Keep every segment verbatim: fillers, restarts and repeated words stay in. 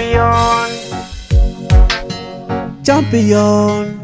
champion. Champion.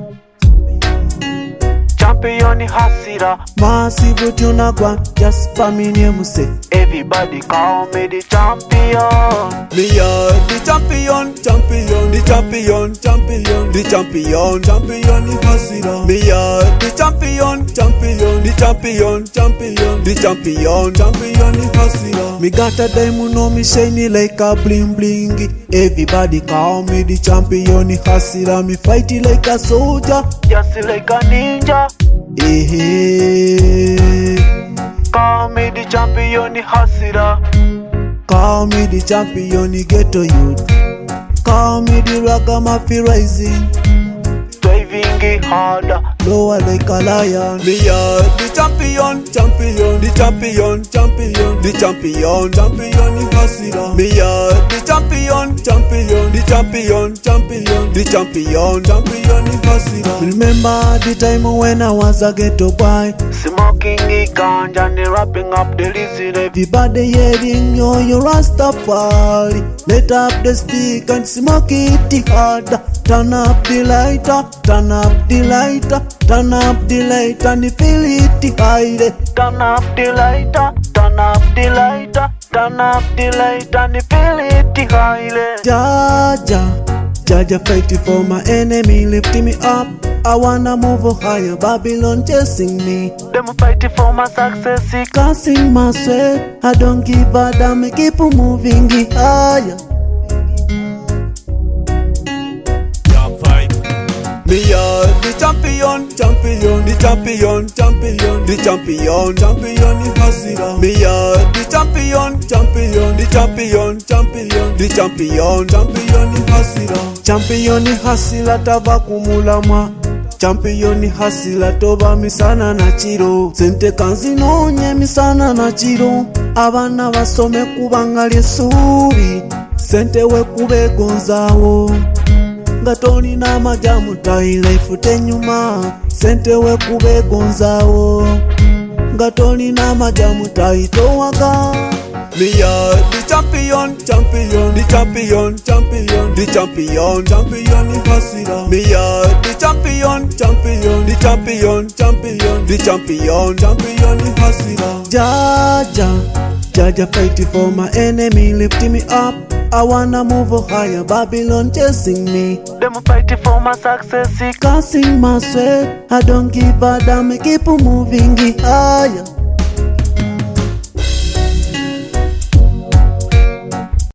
Champion hasira. Massive tuna gwan, just for me name say. Everybody call me the champion. Me are the champion, champion, the champion, champion, the champion, champion in hasira. Me are the champion, champion, the champion, champion, the champion, champion in hasira. Me got a diamond on me shiny like a bling bling. Everybody call me the champion in hasira. Me fight it like a soldier, just like a ninja. Hey, hey. Call me the champion hasira. Call me the champion ghetto youth. Call me the ragamuffin rising. Driving harder, lower like a lion. Me are the champion, champion, the champion, champion, the champion, champion in hasira. Me are the champion, champion, the champion, champion, the champion, champion in hasira. Remember the time when I was a ghetto boy, smoking the ganja and wrapping up the lizard. Everybody hearing yo, you Rastafari. Let up the stick and smoke it harder. Turn up the lighter, turn up the lighter, turn up the lighter and feel it high. Turn up the lighter, turn up the lighter, turn up the lighter and feel it high. Jaja, Jaja fighting for my enemy, lifting me up. I wanna move higher, Babylon chasing me. Them fighting for my success, can't sing my sweat. I don't give a damn, I keep moving it higher. Me are the champion, champion, the champion, champion, the champion, champion in hasira. Me are the champion, champion, the champion, champion, the champion, champion in hasira. Champion in hasira tava kumulama. Champion in hasira toba misana na chiro. Sente kanzino nye misana na chiro. Abana basome kubangali subi. Sente we kube gonzawo. Ngatoni na majamu taila ifute nyuma. Sente we kube gonzawo. Ngatoni na majamu taito waka. Me are the champion, champion, the champion, champion, the champion, champion in hasira. Me are the champion, champion, the champion, champion, the champion, champion in hasira. Jaja, Jaja fighting for my enemy, lifting me up. I wanna move higher, Babylon chasing me. Them fighting for my success, can't sing my sweat. I don't give a damn, I keep moving it higher.